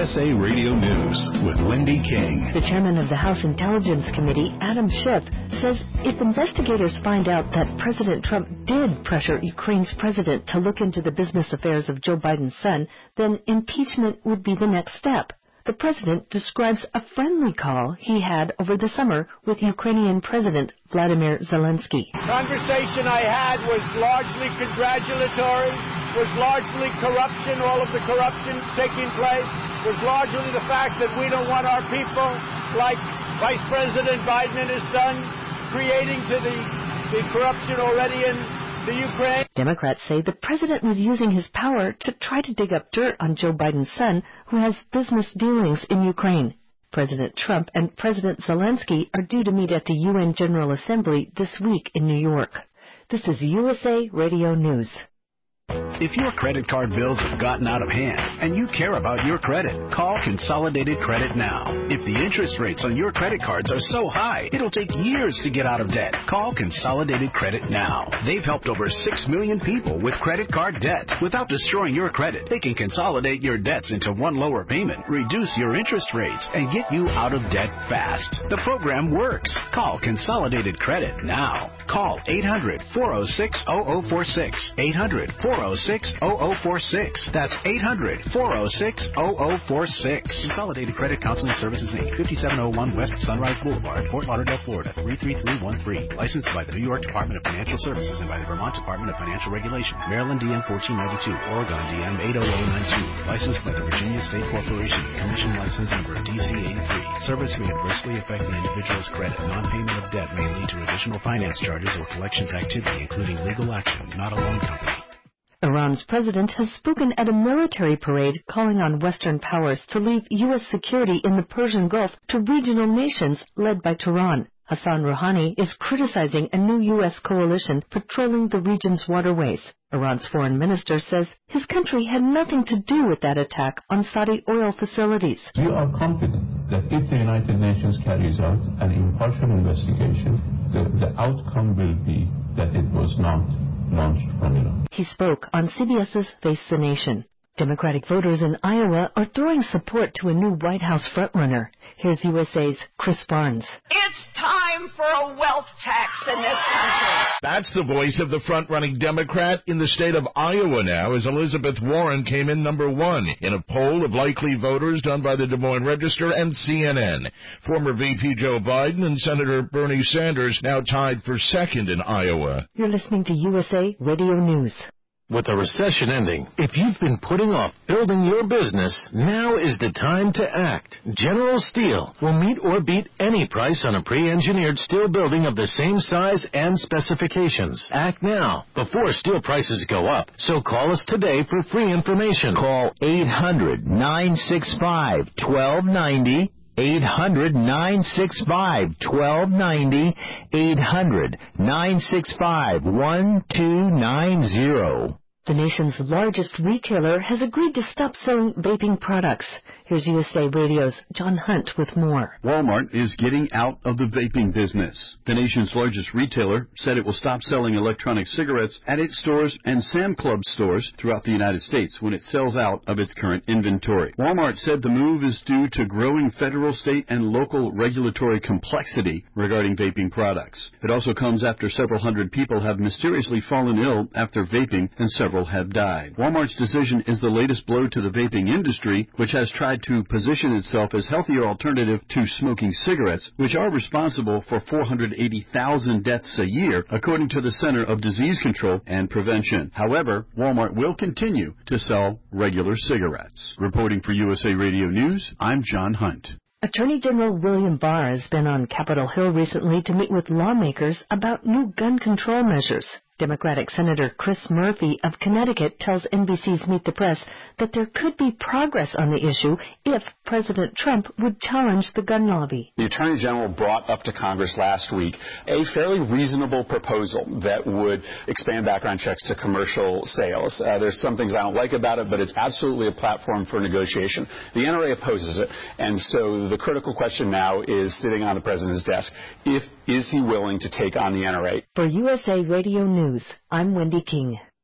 USA Radio News with Wendy King. The chairman of the House Intelligence Committee, Adam Schiff, says if investigators find out that President Trump did pressure Ukraine's president to look into the business affairs of Joe Biden's son, then impeachment would be the next step. The president describes a friendly call he had over the summer with Ukrainian President Vladimir Zelensky. The conversation I had was largely congratulatory, was largely corruption, all of the corruption taking place, was largely the fact that we don't want our people, like Vice President Biden and his son, creating to the corruption already in the Ukraine. Democrats say the president was using his power to try to dig up dirt on Joe Biden's son, who has business dealings in Ukraine. President Trump and President Zelensky are due to meet at the UN General Assembly this week in New York. This is USA Radio News. If your credit card bills have gotten out of hand and you care about your credit, call Consolidated Credit now. If the interest rates on your credit cards are so high, it'll take years to get out of debt. Call Consolidated Credit now. They've helped over 6 million people with credit card debt. Without destroying your credit, they can consolidate your debts into one lower payment, reduce your interest rates, and get you out of debt fast. The program works. Call Consolidated Credit now. Call 800-406-0046. 800-406-0046. That's 800-406-0046. Consolidated Credit Counseling Services, Inc., 5701 West Sunrise Boulevard, Fort Lauderdale, Florida, 33313. Licensed by the New York Department of Financial Services and by the Vermont Department of Financial Regulation. Maryland DN 1492, Oregon DN 80092. Licensed by the Virginia State Corporation. Commission license number DC83. Service may adversely affect an individual's credit. Non-payment of debt may lead to additional finance charges or collections activity, including legal action, not a loan company. Iran's president has spoken at a military parade calling on Western powers to leave U.S. security in the Persian Gulf to regional nations led by Tehran. Hassan Rouhani is criticizing a new U.S. coalition patrolling the region's waterways. Iran's foreign minister says his country had nothing to do with that attack on Saudi oil facilities. We are confident that if the United Nations carries out an impartial investigation, the outcome will be that it was not launched from Iran. He spoke on CBS's Face the Nation. Democratic voters in Iowa are throwing support to a new White House frontrunner. Here's USA's Chris Barnes. It's time for a wealth tax in this country. That's the voice of the front-running Democrat in the state of Iowa now, as Elizabeth Warren came in number one in a poll of likely voters done by the Des Moines Register and CNN. Former VP Joe Biden and Senator Bernie Sanders now tied for second in Iowa. You're listening to USA Radio News. With the recession ending, if you've been putting off building your business, now is the time to act. General Steel will meet or beat any price on a pre-engineered steel building of the same size and specifications. Act now, before steel prices go up. So call us today for free information. Call 800-965-1290. 800-965-1290, 800-965-1290. The nation's largest retailer has agreed to stop selling vaping products. Here's USA Radio's John Hunt with more. Walmart is getting out of the vaping business. The nation's largest retailer said it will stop selling electronic cigarettes at its stores and Sam Club stores throughout the United States when it sells out of its current inventory. Walmart said the move is due to growing federal, state, and local regulatory complexity regarding vaping products. It also comes after several hundred people have mysteriously fallen ill after vaping and several have died. Walmart's decision is the latest blow to the vaping industry, which has tried to position itself as healthier alternative to smoking cigarettes, which are responsible for 480,000 deaths a year, according to the Center of Disease Control and Prevention. However, Walmart will continue to sell regular cigarettes. Reporting for USA Radio News, I'm John Hunt. Attorney General William Barr has been on Capitol Hill recently to meet with lawmakers about new gun control measures. Democratic Senator Chris Murphy of Connecticut tells NBC's Meet the Press that there could be progress on the issue if President Trump would challenge the gun lobby. The Attorney General brought up to Congress last week a fairly reasonable proposal that would expand background checks to commercial sales. There's some things I don't like about it, but it's absolutely a platform for negotiation. The NRA opposes it, and so the critical question now is sitting on the President's desk. Is he willing to take on the NRA? For USA Radio News, I'm Wendy King.